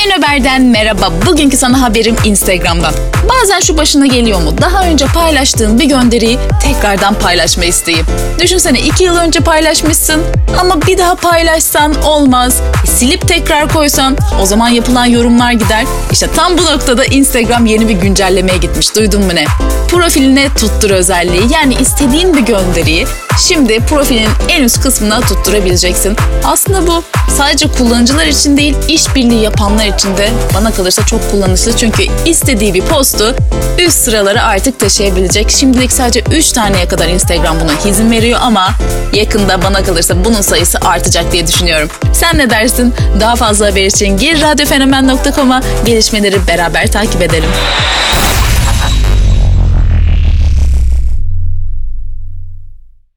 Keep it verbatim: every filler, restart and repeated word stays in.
Sayın Ömer'den merhaba. Bugünkü sana haberim Instagram'dan. Bazen şu başına geliyor mu? Daha önce paylaştığın bir gönderiyi tekrardan paylaşma isteği. Düşünsene iki yıl önce paylaşmışsın ama bir daha paylaşsan olmaz. E, silip tekrar koysan o zaman yapılan yorumlar gider. İşte tam bu noktada Instagram yeni bir güncellemeye gitmiş. Duydun mu ne? Profiline tuttur özelliği, yani istediğin bir gönderiyi şimdi profilin en üst kısmına tutturabileceksin. Aslında bu sadece kullanıcılar için değil, işbirliği yapanlar için de bana kalırsa çok kullanışlı. Çünkü istediği bir postu üst sıralara artık taşıyabilecek. Şimdilik sadece üç taneye kadar Instagram buna izin veriyor ama yakında bana kalırsa bunun sayısı artacak diye düşünüyorum. Sen ne dersin? Daha fazla haber için gir radyo fenomen nokta com'a, gelişmeleri beraber takip edelim.